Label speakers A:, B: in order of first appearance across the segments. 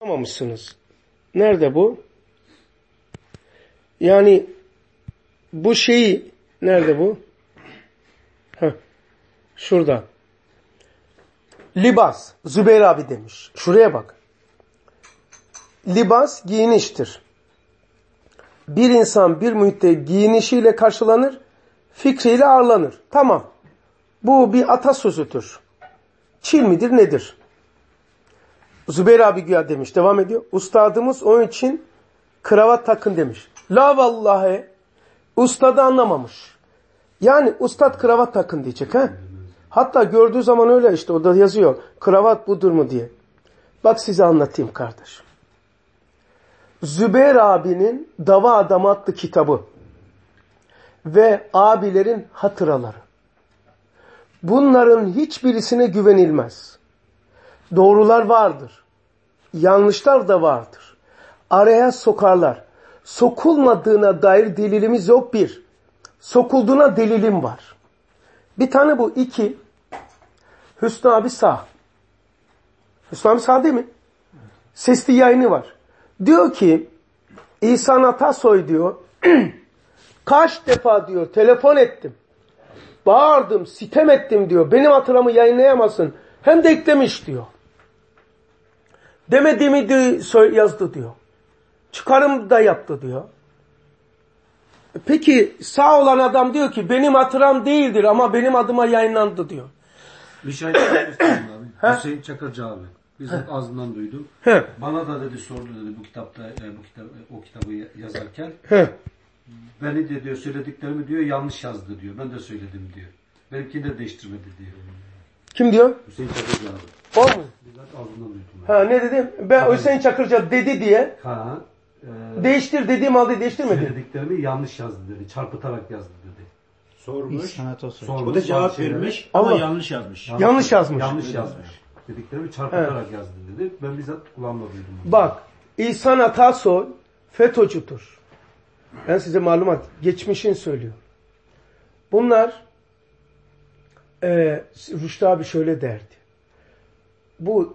A: Anlamamışsınız. Nerede bu? Yani bu şeyi nerede bu? Şurada. Libas. Zübeyir abi demiş. Şuraya bak. Libas giyiniştir. Bir insan bir mühitte giyinişiyle karşılanır, fikriyle ağırlanır. Tamam. Bu bir atasözüdür. Çil midir nedir? Zübeyir abi güya demiş. Devam ediyor. Ustadımız onun için kravat takın demiş. La vallahi. Ustadı anlamamış. Yani ustad kravat takın diyecek. He? Hatta gördüğü zaman öyle işte o da yazıyor. Kravat budur mu diye. Bak size anlatayım kardeşim. Zübeyir abinin Dava Adamı adlı kitabı ve abilerin hatıraları. Bunların hiçbirisine güvenilmez. Doğrular vardır. Yanlışlar da vardır. Araya sokarlar. Sokulmadığına dair delilimiz yok bir. Sokulduğuna delilim var. Bir tane bu. İki. Hüsnü abi sağ. Hüsnü abi sağ değil mi? Sesli yayını var. Diyor ki İhsan Atasoy diyor kaç defa diyor telefon ettim. Bağırdım, sitem ettim diyor. Benim hatıramı yayınlayamazsın. Hem de eklemiş diyor. Demediğimi diyor, yazdı diyor. Çıkarım da yaptı diyor. Peki sağ olan adam diyor ki benim hatıram değildir ama benim adıma yayınlandı diyor.
B: Bir şey söyleyeyim abi. Hüseyin Çakırcı abi. Bizzat ağzından duydum. Bana da dedi sordu dedi bu kitapta o kitabı yazarken. Beni de diyor söylediklerimi diyor yanlış yazdı diyor. Ben de söyledim diyor. Benimkini de değiştirmedi diyor.
A: Kim diyor?
B: Hüseyin Çakırcı abi.
A: O mu?
B: Bizzat ağzından duydum.
A: Ne dedim? Ben Hüseyin Çakırcı dedi diye. Değiştir dediğim halde değiştirmedi.
B: Söylediklerimi yanlış yazdı dedi. Çarpıtarak yazdı dedi.
C: Sormuş.
B: O da
C: cevap vermiş ama yanlış yazmış.
A: Yanlış yazmış.
B: Yanlış yazmış. Dediklerimi çarpıtarak yazdı dedi. Ben bizzat kulağımla duydum.
A: Bak, İhsan Atasoy FETÖ'cüdür. Ben size malumat, geçmişini söylüyorum. Bunlar Rüştü abi şöyle derdi. Bu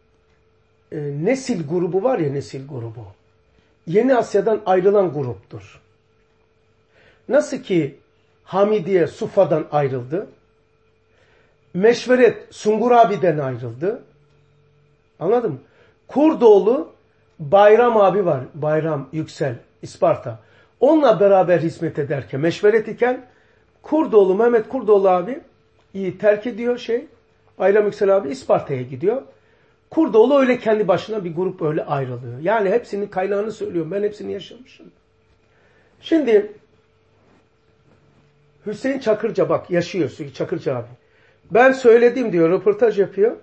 A: Nesil grubu var ya, Nesil grubu. Yeni Asya'dan ayrılan gruptur. Nasıl ki Hamidiye Sufa'dan ayrıldı. Meşveret Sungur abi'den ayrıldı. Anladın mı? Kurdoğlu Bayram abi var. Bayram Yüksel İsparta. Onunla beraber hizmet ederken, meşveret iken Kurdoğlu, Mehmet Kurdoğlu abi terk ediyor Bayram Yüksel abi İsparta'ya gidiyor. Kurdoğlu öyle kendi başına bir grup öyle ayrılıyor. Yani hepsinin kaynağını söylüyorum. Ben hepsini yaşamışım. Şimdi Hüseyin Çakırca bak yaşıyor Çakırca abi. Ben söyledim diyor, röportaj yapıyor.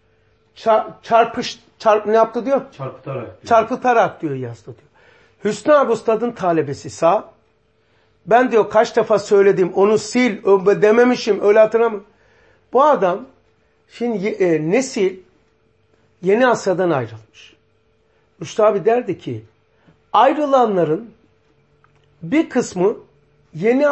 A: Ne yaptı diyor? Çarpıtarak diyor yazdı diyor. Hüsnü abi Ustad'ın talebesi sağ. Ben diyor kaç defa söyledim onu sil dememişim öyle hatırlamıyorum. Bu adam şimdi Nesil Yeni Asya'dan ayrılmış. Rüştü abi derdi ki ayrılanların bir kısmı Yeni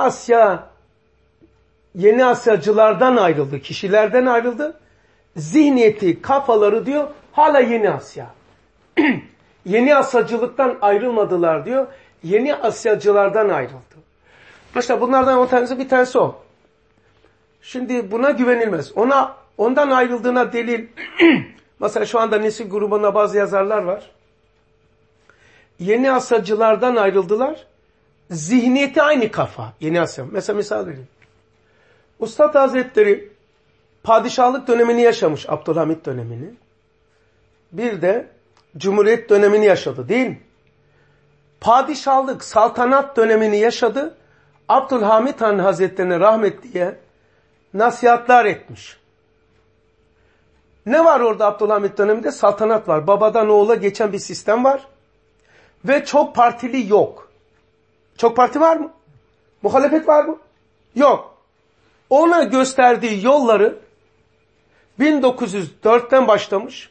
A: Asyacılardan ayrıldı, kişilerden ayrıldı. Zihniyeti, kafaları diyor hala Yeni Asya. Yeni Asyacılıktan ayrılmadılar diyor. Yeni Asyacılardan ayrıldı. İşte bunlardan bir tanesi o. Şimdi buna güvenilmez. Ondan ayrıldığına delil mesela şu anda Nesil grubunda bazı yazarlar var. Yeni Asyacılardan ayrıldılar. Zihniyeti aynı kafa. Yeni Asya. Mesela misal vereyim. Üstad Hazretleri padişahlık dönemini yaşamış. Abdülhamit dönemini. Bir de Cumhuriyet dönemini yaşadı değil mi? Padişahlık, saltanat dönemini yaşadı. Abdülhamit Han Hazretlerine rahmet diye nasihatler etmiş. Ne var orada Abdülhamit döneminde? Saltanat var. Babadan oğula geçen bir sistem var. Ve çok partili yok. Çok parti var mı? Muhalefet var mı? Yok. Ona gösterdiği yolları 1904'ten başlamış.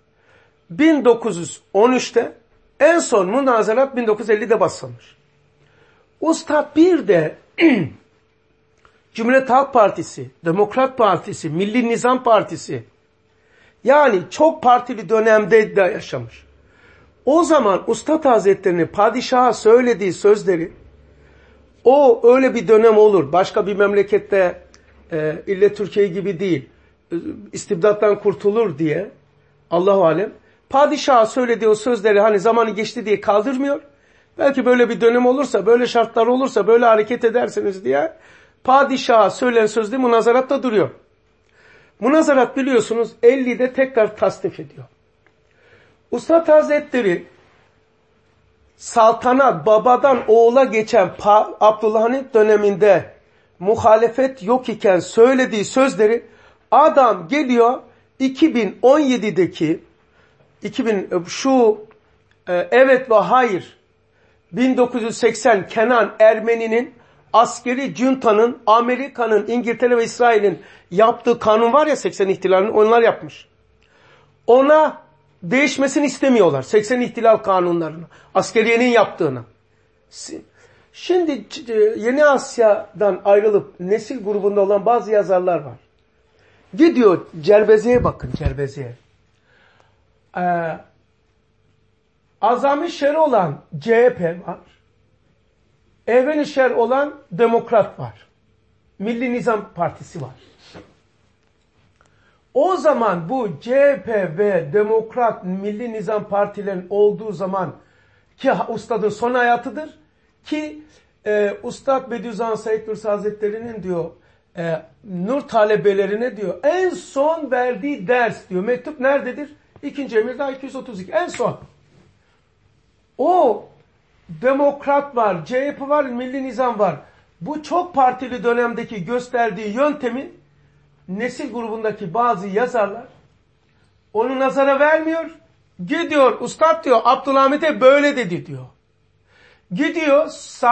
A: 1913'te en son münazarat 1950'de basılmış. Usta bir de Cumhuriyet Halk Partisi, Demokrat Partisi, Milli Nizam Partisi yani çok partili dönemde de yaşamış. O zaman Üstad Hazretleri'nin padişaha söylediği sözleri, o öyle bir dönem olur. Başka bir memlekette ille Türkiye gibi değil. İstibdattan kurtulur diye. Allahu alem. Padişaha söylediği o sözleri hani zamanı geçti diye kaldırmıyor. Belki böyle bir dönem olursa, böyle şartlar olursa, böyle hareket edersiniz diye padişaha söylenen sözde münazaratta duruyor. Münazarat biliyorsunuz 50'de tekrar tasnif ediyor. Üstad Hazretleri saltanat babadan oğula geçen Abdülhamit döneminde muhalefet yok iken söylediği sözleri adam geliyor 2017'deki evet ve hayır 1980 Kenan Ermeni'nin askeri cuntanın Amerika'nın, İngiltere ve İsrail'in yaptığı kanun var ya 80 ihtilalini onlar yapmış. Ona değişmesini istemiyorlar. 80 ihtilal kanunlarını. Askeriyenin yaptığını. Şimdi Yeni Asya'dan ayrılıp nesil grubunda olan bazı yazarlar var. Gidiyor Cerbezi'ye bakın Cerbezi'ye. Azami şer olan CHP var. Ehven-i şer olan Demokrat var. Milli Nizam Partisi var. O zaman bu CHP ve Demokrat Milli Nizam Partilerin olduğu zaman ki Üstad'ın son hayatıdır ki Üstad Bediüzzaman Said Nursi Hazretleri'nin diyor Nur talebelerine diyor en son verdiği ders diyor. Mektup nerededir? 2. Emirdağ 232. En son. O Demokrat var, CHP var, Milli Nizam var. Bu çok partili dönemdeki gösterdiği yöntemi nesil grubundaki bazı yazarlar onu nazara vermiyor. Gidiyor, Üstad diyor, Abdülhamit'e böyle dedi diyor. Gidiyor,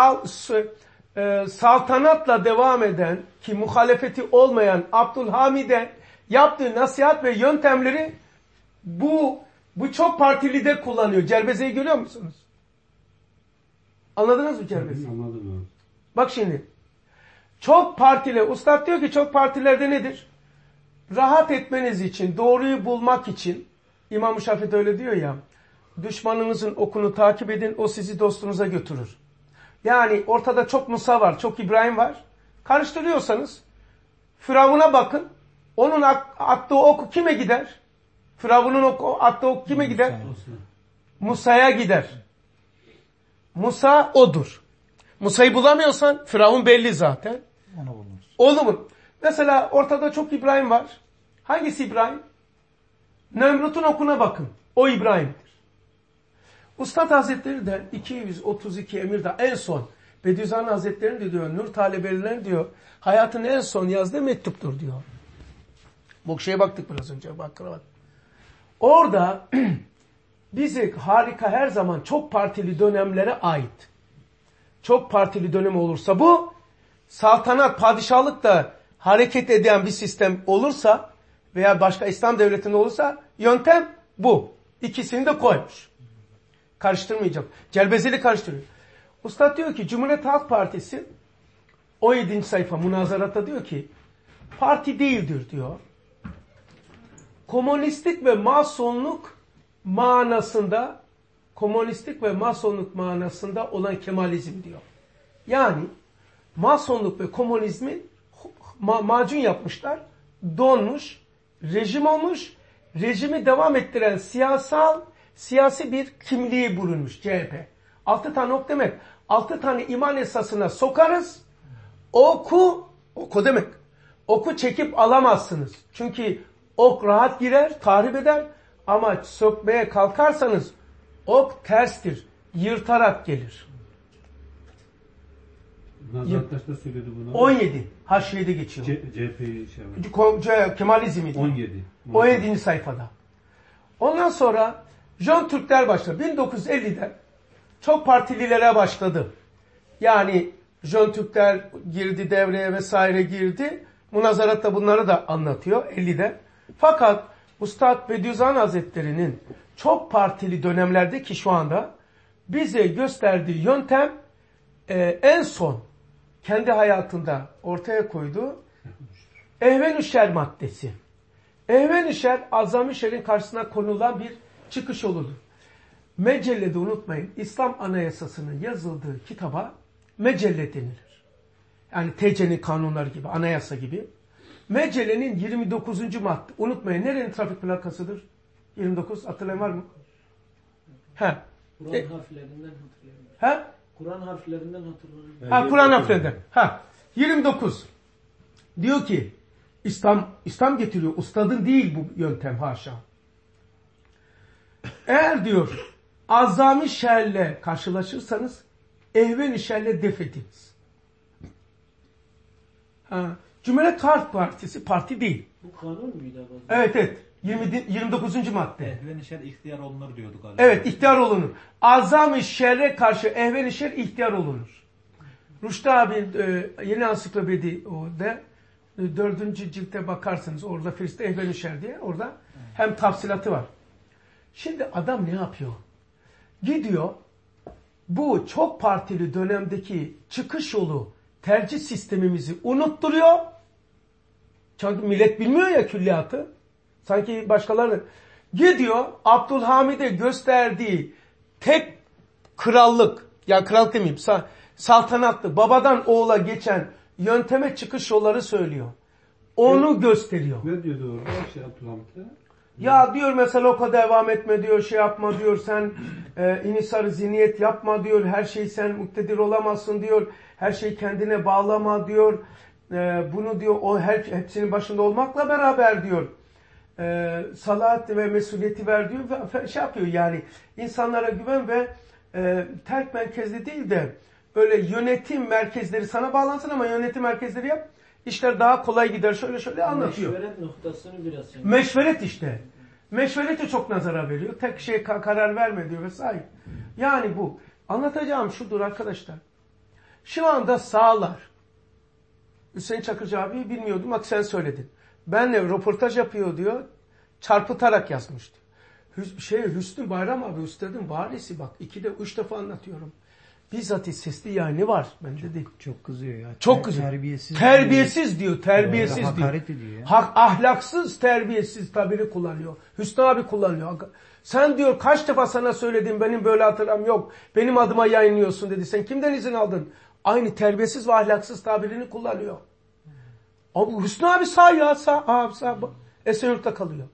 A: saltanatla devam eden ki muhalefeti olmayan Abdülhamid'e yaptığı nasihat ve yöntemleri bu çok partili de kullanıyor. Cerbeze'yi görüyor musunuz? Anladınız mı Cerbeze'yi?
B: Anladım abi.
A: Bak şimdi. Çok partili. Üstad diyor ki çok partilerde nedir? Rahat etmeniz için, doğruyu bulmak için İmam-ı Şafii öyle diyor ya. Düşmanınızın okunu takip edin, o sizi dostunuza götürür. Yani ortada çok Musa var, çok İbrahim var. Karıştırıyorsanız Firavun'a bakın. Onun attığı ok kime gider? Firavun'un attığı ok kime gider? Musa'ya gider. Musa odur. Musa'yı bulamıyorsan Firavun belli zaten. Onu bul. Mesela ortada çok İbrahim var. Hangisi İbrahim? Nemrut'un okuna bakın. O İbrahim'dir. Üstad Hazretleri de 232 Emirdağ en son Bediüzzaman Hazretleri'nin de diyor Nur talebelerin diyor hayatın en son yazdığı mektuptur diyor. Bu şeye baktık biraz önce. Bak. Orada bize harika her zaman çok partili dönemlere ait. Çok partili dönem olursa bu saltanat, padişahlıkla hareket eden bir sistem olursa veya başka İslam devletinde olursa yöntem bu. İkisini de koymuş. Karıştırmayacağım. Celbezeli karıştırıyor. Üstad diyor ki Cumhuriyet Halk Partisi 17. sayfa münazaratta diyor ki parti değildir diyor. Komünistlik ve masonluk manasında olan Kemalizm diyor. Yani masonluk ve komünizmi macun yapmışlar, donmuş, rejim olmuş, rejimi devam ettiren siyasi bir kimliği bulunmuş CHP. 6 tane ok demek. 6 tane iman esasına sokarız. Oku demek. Oku çekip alamazsınız. Çünkü ok rahat girer, tahrip eder. Ama sökmeye kalkarsanız ok terstir. Yırtarak gelir.
B: Nazartaş'ta söyledi bunu.
A: 17. Haşiyede geçiyor.
B: CHP'yi
A: Kemalizmi.
B: 17.
A: 17. sayfada. Ondan sonra Jön Türkler başladı. 1950'de çok partililere başladı. Yani Jön Türkler girdi devreye vesaire girdi. Münazaratta bunları da anlatıyor 50'de. Fakat Üstad Bediüzzaman Hazretleri'nin çok partili dönemlerde ki şu anda bize gösterdiği yöntem en son kendi hayatında ortaya koyduğu ehven-i şer maddesi. Ehven-i şer, azam-ı şerin karşısına konulan bir çıkış yoludur. Mecellede unutmayın, İslam Anayasası'nın yazıldığı kitaba mecelle denilir. Yani TC'nin kanunları gibi, anayasa gibi. Mecellenin 29. madde. Unutmayın, nerenin trafik plakasıdır? 29, hatırlayan var mı?
D: Kur'an harflerinden hatırlıyorum.
A: He?
D: Kur'an harflerinden hatırlıyorum.
A: Ha, Kur'an harflerinden. Ha, 29. Diyor ki, İslam getiriyor. Ustadın değil bu yöntem, haşa. Eğer diyor, azami şerle karşılaşırsanız, ehven-i şerle def ediniz. Cumhuriyet Halk Partisi parti değil.
D: Bu kanun muydu?
A: Evet. 29. madde.
C: Ehven-i şer ihtiyar olunur diyorduk galiba.
A: Evet, ihtiyar olunur. Azam-ı şerre karşı ehven-i şer ihtiyar olunur. Rüştü abi yeni ansiklopedi o da 4. ciltte bakarsınız orada Filistin ehven-i şer diye orada hem tafsilatı var. Şimdi adam ne yapıyor? Gidiyor bu çok partili dönemdeki çıkış yolu tercih sistemimizi unutturuyor. Çünkü millet bilmiyor ya külliyatı. Sanki başkaları gidiyor Abdülhamid'e gösterdiği tek krallık, yani krallık demeyeyim, saltanatlı, babadan oğula geçen yönteme çıkış yolları söylüyor. Onu gösteriyor.
B: Ne diyordu orada Abdülhamit'e?
A: Ya diyor mesela oka devam etme diyor, şey yapma diyor, sen inisar zihniyet yapma diyor, her şeyi sen muktedir olamazsın diyor, her şeyi kendine bağlama diyor, bunu diyor o hepsinin başında olmakla beraber diyor, salat ve mesuliyeti ver diyor ve şey yapıyor yani insanlara güven ve terk merkezli değil de öyle yönetim merkezleri sana bağlansın ama yönetim merkezleri yap. İşler daha kolay gider. Şöyle anlatıyor.
D: Meşveret noktasını biraz şey.
A: Meşveret işte. Meşverete çok nazara veriyor. Tek şey karar verme diyor vesaire. Yani bu. Anlatacağım şudur arkadaşlar. Şu anda sağlar. Hüseyin Çakırcı abi bilmiyordum. Bak sen söyledin. Benle röportaj yapıyor diyor. Çarpıtarak yazmıştı. Hüsnü Bayram abi üstadın varisi bak 2'de 3 defa anlatıyorum. Bizzat sesli yayını var. Ben dedi.
E: Çok kızıyor ya.
A: Çok kızıyor. Terbiyesiz diyor. Terbiyesiz diyor.
E: Hakaret ediyor ya.
A: Ahlaksız, terbiyesiz tabiri kullanıyor. Hüsnü abi kullanıyor. Sen diyor kaç defa sana söyledim benim böyle hatırlam yok. Benim adıma yayınlıyorsun dedi. Sen kimden izin aldın? Aynı terbiyesiz ve ahlaksız tabirini kullanıyor. Abi Hüsnü abi sağ ya sağ. Esenyurt'ta kalıyor.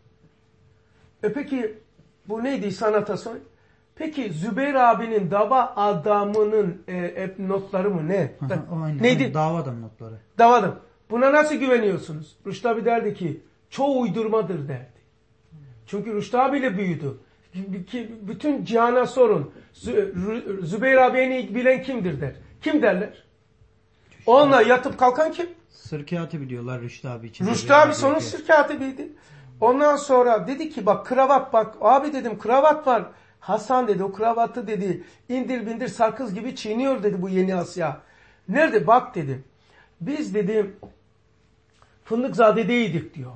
A: Peki bu neydi sanata? Peki Zübeyir abinin dava adamının notları mı ne?
E: Aynen,
A: neydi?
E: aynen, dava adam notları.
A: Dava adam. Buna nasıl güveniyorsunuz? Rüştü abi derdi ki çoğu uydurmadır derdi. Çünkü Rüştü abiyle büyüdü. Bütün cihana sorun. Zübeyir abi en iyi bilen kimdir der. Kim derler? Onunla yatıp kalkan kim?
E: Sır katibi diyorlar Rüştü abi için.
A: Rüştü abi sonun sır katibiydi. Ondan sonra dedi ki bak kravat bak. Abi dedim kravat var. Hasan dedi o kravatı dedi indir bindir sakız gibi çiğniyor dedi bu Yeni Asya. Nerede? Bak dedi. Biz dedi Fındıkzade'deydik diyor.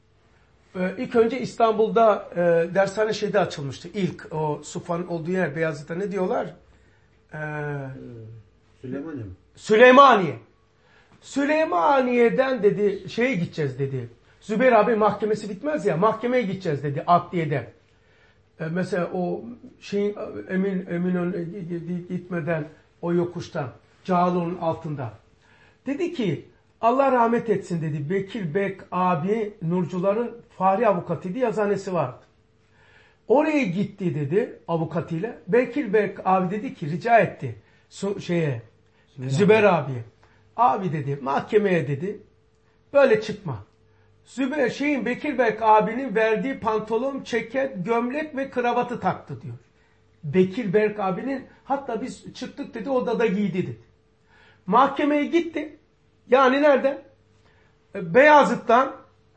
A: İlk önce İstanbul'da dershane şeyde açılmıştı. İlk o Sufa'nın olduğu yer Beyazıt'ta ne diyorlar?
B: Süleymaniye mi?
A: Süleymaniye. Süleymaniye'den dedi şeye gideceğiz dedi. Zübeyir abi mahkemesi bitmez ya mahkemeye gideceğiz dedi adliyede. Mesela o şeyin Eminönü'ne gitmeden o yokuştan Cağaloğlu'nun altında. Dedi ki Allah rahmet etsin dedi. Bekir Bek abi Nurcuların Fahri avukatıydı yazanesi vardı. Oraya gitti dedi avukatıyla. Bekir Bek abi dedi ki rica etti Zübeyir abiye. Abi dedi mahkemeye dedi böyle çıkma. Bekir Bek abinin verdiği pantolon, ceket, gömlek ve kravatı taktı diyor. Bekir Bek abinin hatta biz çıktık dedi odada giydi dedi. Mahkemeye gitti. Yani nerede? Beyazıt'tan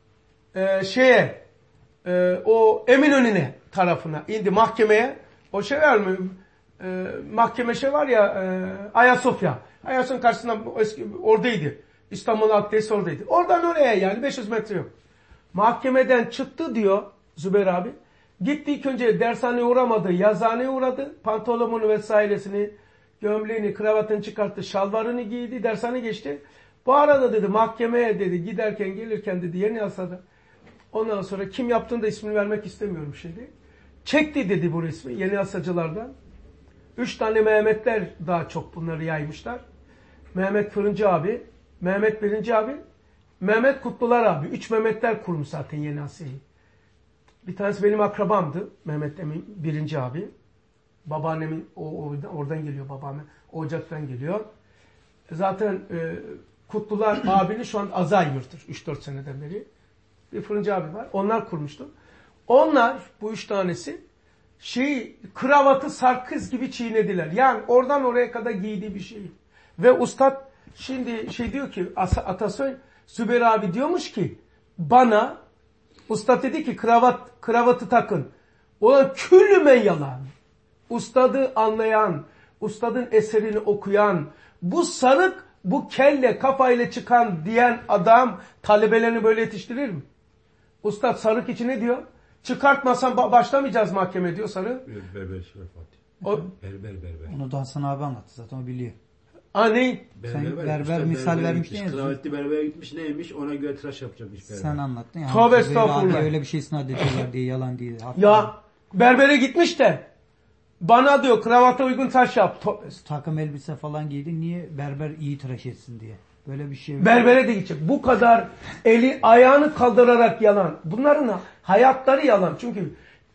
A: o Eminönü'ne tarafına indi mahkemeye. O şey var mı? Mahkeme var ya Ayasofya. Ayasofya'nın karşısında oradaydı. İstanbul Adliyesi oradaydı. Oradan oraya yani 500 metre yok. Mahkemeden çıktı diyor Zübeyir abi. Gitti ilk önce dershaneye uğramadı. Yazıhaneye uğradı. Pantolonunu vesairesini, gömleğini, kravatını çıkarttı. Şalvarını giydi. Dershane geçti. Bu arada dedi mahkemeye dedi giderken gelirken dedi Yeni Asa'da. Ondan sonra kim yaptığını da ismini vermek istemiyorum şimdi. Çekti dedi bu resmi Yeni Asacılardan. 3 tane Mehmetler daha çok bunları yaymışlar. Mehmet Fırıncı abi, Mehmet Birinci abi, Mehmet Kutlular abi. 3 Mehmetler kurmuş zaten Yeni Asya'yı. Bir tanesi benim akrabamdı. Mehmet Emin Birinci abi. Babaannemin oradan geliyor babaannem. Ocak'tan geliyor. Zaten Kutlular abini şu an Azayiurt'tur. 3-4 seneden beri. Bir Fırıncı abi var. Onlar kurmuştu. Onlar bu 3 tanesi kravatı sarkız gibi çiğnediler. Yani oradan oraya kadar giydiği bir şey. Ve ustad şimdi diyor ki Atasoy Zübeyir abi diyormuş ki bana ustad dedi ki kravatı takın. Olan küllümen yalan. Ustadı anlayan, ustadın eserini okuyan, bu sarık, bu kelle kafayla çıkan diyen adam talebelerini böyle yetiştirir mi? Ustad sarık için ne diyor? Çıkartmasan başlamayacağız mahkeme diyor sarı.
F: Berber Fatih.
A: O,
F: Berber.
E: Onu da Hasan abi anlattı zaten o biliyor.
A: ne?
E: Sen berber misal vermiştin ya.
F: Kravatlı berbere gitmiş neymiş ona göre tıraş yapacakmış berber.
E: Sen anlattın ya.
A: Tövbe estağfurullah.
E: Öyle bir şey isnat ediyorlar diye yalan diye.
A: Ya berbere gitmiş de bana diyor kravata uygun taş yap.
E: Takım elbise falan giydi. Niye berber iyi tıraş etsin diye. Böyle bir şey.
A: Berbere de gidecek. Bu kadar eli ayağını kaldırarak yalan. Bunların hayatları yalan. Çünkü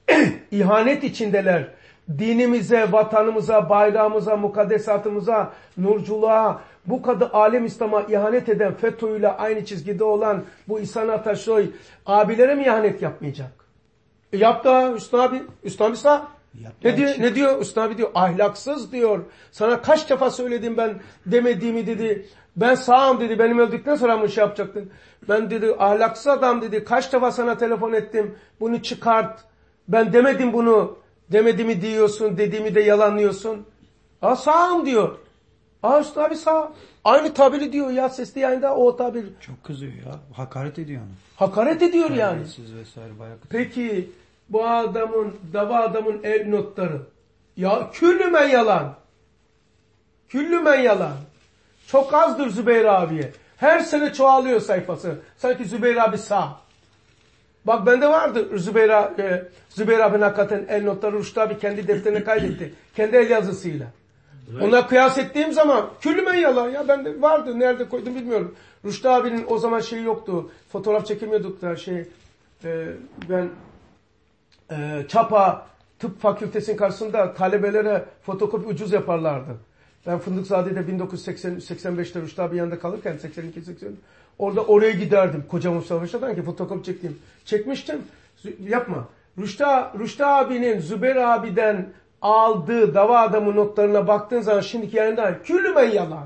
A: ihanet içindeler. Dinimize, vatanımıza, bayrağımıza, mukaddesatımıza, nurculuğa, bu kadar alem İslam'a ihanet eden, FETÖ'yle aynı çizgide olan bu İhsan Ataşoy abilere mi ihanet yapmayacak? Yap da Hüsnü abi sağ. Ne diyor? Hüsnü abi diyor ahlaksız diyor. Sana kaç defa söyledim ben demediğimi dedi. Ben sağım dedi. Benim öldükten sonra mı şey yapacaktın? Ben dedi ahlaksız adam dedi. Kaç defa sana telefon ettim. Bunu çıkart. Ben demedim bunu. Demediğimi diyorsun. Dediğimi de yalanlıyorsun. Sağım diyor. Hüsnü abi sağ. Aynı tabiri diyor ya sesli yayında o tabir.
E: Çok kızıyor ya. Hakaret ediyor onu.
A: Hakaret ediyor yani.
E: Vesaire bayağı kızıyor.
A: Peki bu dava adamın el notları. Ya küllümen yalan. Küllümen yalan. Çok azdır Zübeyir abiye. Her sene çoğalıyor sayfası. Sanki Zübeyir abi sağ. Bak bende vardı Zübeyir abinin hakikaten el notları Rüştü abi kendi defterine kaydetti. Kendi el yazısıyla. Evet. Ona kıyas ettiğim zaman küllümen yalan ya. Bende vardı. Nerede koydum bilmiyorum. Rüştü abinin o zaman şeyi yoktu. Fotoğraf çekemiyorduk da ben Çapa Tıp Fakültesinin karşısında talebelere fotokopi ucuz yaparlardı. Ben Fındıkzade'de 1985'te Rüştü abi yanında kalırken 82-80 oraya giderdim. Koca Mustafa Paşa'dan ki fotokopi çektim. Çekmiştim. Yapma. Rüştü abinin Zübeyir abiden aldığı dava adamı notlarına baktığın zaman şimdiki yayında küllümen yalan.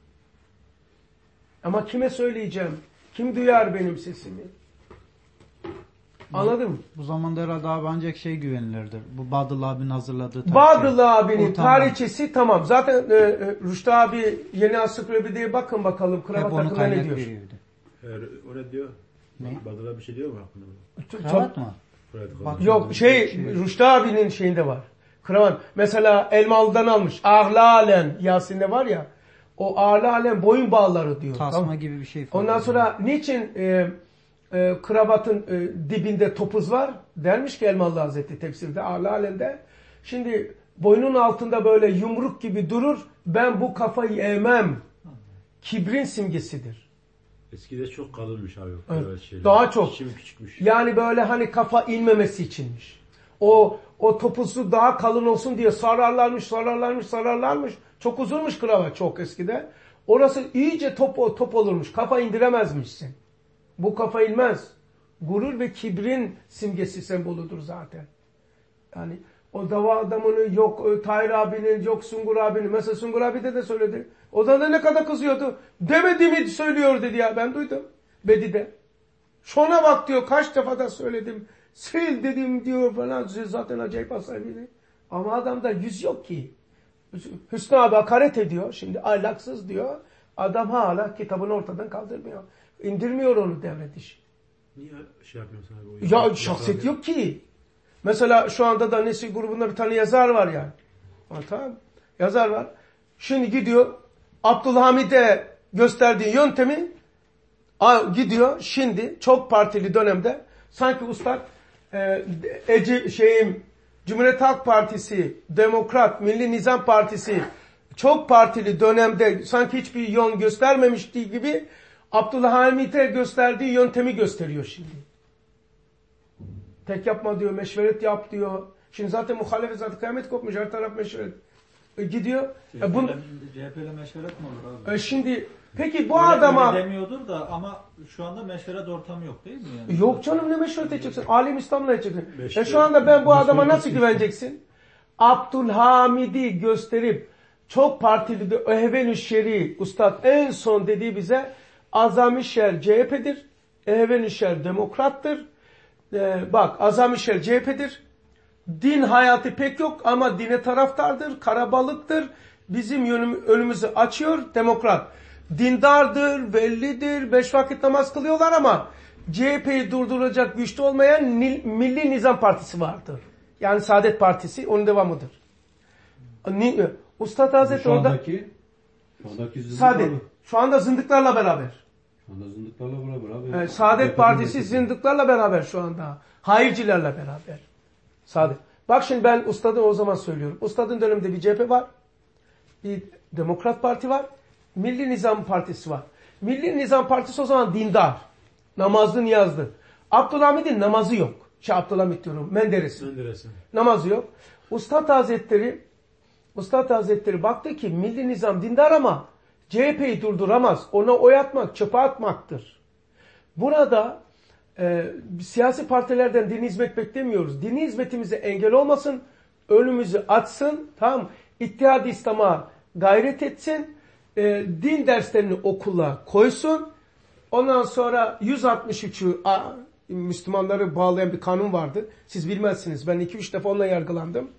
A: Ama kime söyleyeceğim? Kim duyar benim sesimi? Anladın mı?
E: Bu zamanda herhalde abi ancak güvenilirdir. Bu Badıl abinin hazırladığı tarihçe.
A: Badıl abinin tarihçesi tamam. Zaten Rüştü abi Yeni Ansiklopediye bakın bakalım. Kravat hakkında ne diyor?
F: O ne diyor?
E: Ne?
F: Badıl'a bir şey diyor mu hakkında?
E: Kravat mı?
F: Bak,
A: yok Rüştü abinin şeyinde var. Kravat. Mesela Elmalı'dan almış. Ahlalen Yasin'de var ya. O ahlalen boyun bağları diyor.
E: Tasma tamam gibi bir şey falan.
A: Ondan sonra niçin kravatın dibinde topuz var? Dermiş ki Elmalı Hazretleri tefsirde ahlale'de. Şimdi boynun altında böyle yumruk gibi durur. Ben bu kafayı eğmem. Kibrin simgesidir.
F: Eskide çok kalınmış abi.
A: Evet. Daha çok.
F: Şimdi küçükmüş.
A: Yani böyle hani kafa inmemesi içinmiş. O topuzu daha kalın olsun diye sararlarmış. Çok uzunmuş kravat çok eskide. Orası iyice top olurmuş. Kafa indiremezmişsin. Bu kafa inmez. Gurur ve kibrin simgesi semboludur zaten. Yani o dava adamını yok Tahir abinin yok Sungur abinin. Mesela Sungur abi de söyledi. O da ne kadar kızıyordu. Demediğimi söylüyor dedi ya ben duydum. Bedi'de. Şuna bak diyor kaç defa da söyledim. Sil dedim diyor falan. Zaten acayip asabiydi. Ama adamda yüz yok ki. Hüsnü abi hakaret ediyor. Şimdi ahlaksız diyor. Adam hala kitabını ortadan kaldırmıyor. İndirmiyor onu devlet işi.
F: Niye şey yapmıyorsun abi?
A: Ya şahsiyet yok ki. Mesela şu anda da Nesil grubunda bir tane yazar var yani. Tamam. Yazar var. Şimdi gidiyor Abdülhamid'e gösterdiği yöntemi gidiyor şimdi çok partili dönemde sanki ustad Cumhuriyet Halk Partisi, Demokrat, Milli Nizam Partisi çok partili dönemde sanki hiçbir yön göstermemişti gibi Abdülhamit'e gösterdiği yöntemi gösteriyor şimdi. Tek yapma diyor, meşveret yap diyor. Şimdi zaten muhalefet zaten kıyamet kopmuş, her taraf meşveret gidiyor.
C: CHP'yle meşveret mi olur abi?
A: Şimdi peki bu
C: Öyle
A: adama...
C: demiyordur da ama şu anda meşveret ortamı yok değil mi yani?
A: Yok canım, ne meşveret edeceksin? Alim İslam'la edeceksin. Şu anda ben bu adama nasıl güveneceksin? Abdülhamid'i gösterip çok partili de Ehven-ü Şer'i Üstad en son dediği bize Azam-ı Şer CHP'dir. Ehven-ü Şer Demokrat'tır. Bak Azam-ı Şer CHP'dir. Din hayatı pek yok ama dine taraftardır. Karabalıktır. Bizim önümüzü açıyor. Demokrat. Dindardır, bellidir. 5 vakit namaz kılıyorlar ama CHP'yi durduracak güçlü olmayan Milli Nizam Partisi vardır. Yani Saadet Partisi onun devamıdır. Üstad Hazretleri orada Saadet. Şu anda zındıklarla beraber.
B: Şu anda zındıklarla beraber abi.
A: Saadet Partisi zındıklarla beraber şu anda. Hayırcılarla beraber. Saadet. Bak şimdi ben Ustad'ı o zaman söylüyorum. Ustad'ın döneminde bir CHP var. Bir Demokrat Parti var. Milli Nizam Partisi var. Milli Nizam Partisi o zaman dindar. Namazlı, niyazlı. Abdülhamid'in namazı yok. Abdülhamid diyorum. Menderes'in. Namazı yok. Ustad Hazretleri baktı ki Milli Nizam dindar ama CHP'yi durduramaz. Ona oy atmak, çöpe atmaktır. Burada siyasi partilerden dini hizmet beklemiyoruz. Dini hizmetimize engel olmasın. Önümüzü açsın. Tamam. İttihad-ı İslam'a gayret etsin. Din derslerini okula koysun. Ondan sonra 163'ü Müslümanları bağlayan bir kanun vardı. Siz bilmezsiniz. Ben 2-3 defa onunla yargılandım.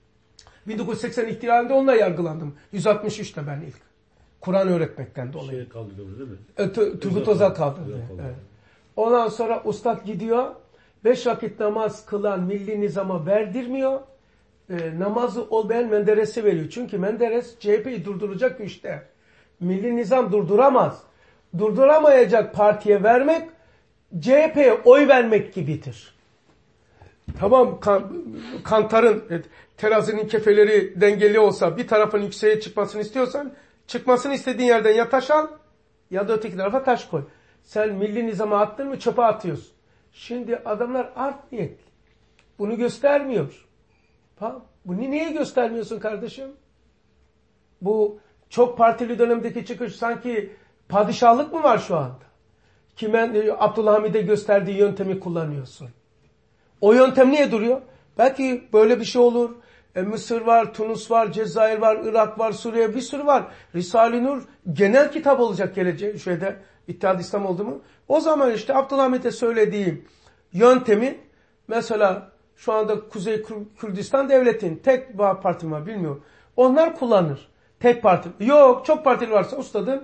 A: 1980 ihtilalinde onunla yargılandım. 163'te ben ilk. Kur'an öğretmekten dolayı.
F: Kaldırdı değil mi?
A: Turgut Özal kaldırdı. Evet. Ondan sonra ustad gidiyor. 5 vakit namaz kılan milli nizama verdirmiyor. Namazı olmayan Menderes'e veriyor. Çünkü Menderes CHP'yi durduracak güçte. Milli nizam durduramaz. Durduramayacak partiye vermek CHP'ye oy vermek gibidir. Tamam, kantarın, terazinin kefeleri dengeli olsa bir tarafın yükseğe çıkmasını istiyorsan çıkmasını istediğin yerden ya taş al ya da öteki tarafa taş koy. Sen milli nizama attın mı çöpe atıyorsun. Şimdi adamlar art niyetli. Bunu göstermiyor. Tamam. Bunu niye göstermiyorsun kardeşim? Bu çok partili dönemdeki çıkış sanki padişahlık mı var şu anda? Abdülhamid'e gösterdiği yöntemi kullanıyorsun. O yöntem niye duruyor? Belki böyle bir şey olur. Mısır var, Tunus var, Cezayir var, Irak var, Suriye bir sürü var. Risale-i Nur genel kitap olacak gelecek şeyde İttihad-ı İslam oldu mu? O zaman işte Abdülhamid'e söylediğim yöntemi mesela şu anda Kuzey Kürdistan devletin tek parti var bilmiyorum. Onlar kullanır. Tek parti. Yok, çok partili varsa ustadın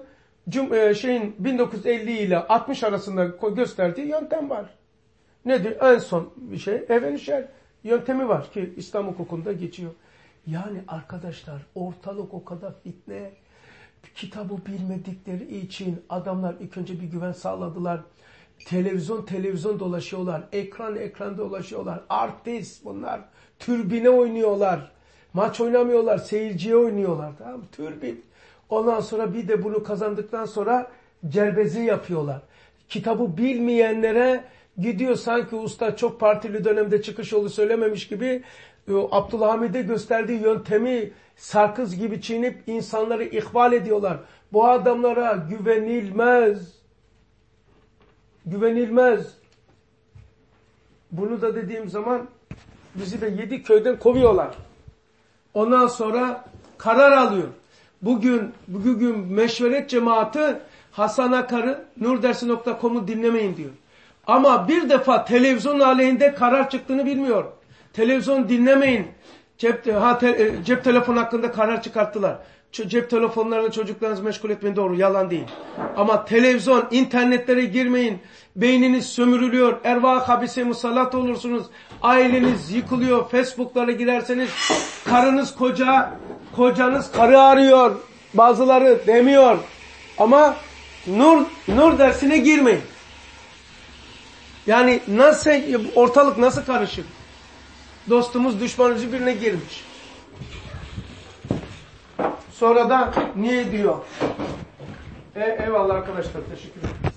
A: 1950 ile 60 arasında gösterdiği yöntem var. Nedir? En son bir şey Ehven-ü Şer yöntemi var ki İslam hukukunda geçiyor. Yani arkadaşlar ortalık o kadar fitne. Kitabı bilmedikleri için adamlar ilk önce bir güven sağladılar. Televizyon dolaşıyorlar. Ekran dolaşıyorlar. Artist bunlar. Türbine oynuyorlar. Maç oynamıyorlar. Seyirciye oynuyorlar. Tamam mı? Türbin. Ondan sonra bir de bunu kazandıktan sonra celbezi yapıyorlar. Kitabı bilmeyenlere gidiyor sanki usta çok partili dönemde çıkış yolu söylememiş gibi Abdülhamid'e gösterdiği yöntemi sakız gibi çiğneyip insanları ihval ediyorlar. Bu adamlara güvenilmez. Güvenilmez. Bunu da dediğim zaman bizi de 7 köyden kovuyorlar. Ondan sonra karar alıyor. Bugün meşveret cemaati Hasan Akar'ı nurdersi.com'u dinlemeyin diyor. Ama bir defa televizyon aleyhinde karar çıktığını bilmiyor. Televizyon dinlemeyin. Cep telefonu hakkında karar çıkarttılar. Cep telefonlarını çocuklarınızı meşgul etmeyin, doğru, yalan değil. Ama televizyon, internetlere girmeyin. Beyniniz sömürülüyor. Erva habise musallat olursunuz. Aileniz yıkılıyor. Facebook'lara girerseniz karınız kocanız karı arıyor. Bazıları demiyor. Ama nur dersine girmeyin. Yani ortalık nasıl karışır? dostumuz düşmanımızın birine girmiş. Sonra da niye diyor? Eyvallah arkadaşlar, teşekkür ederim.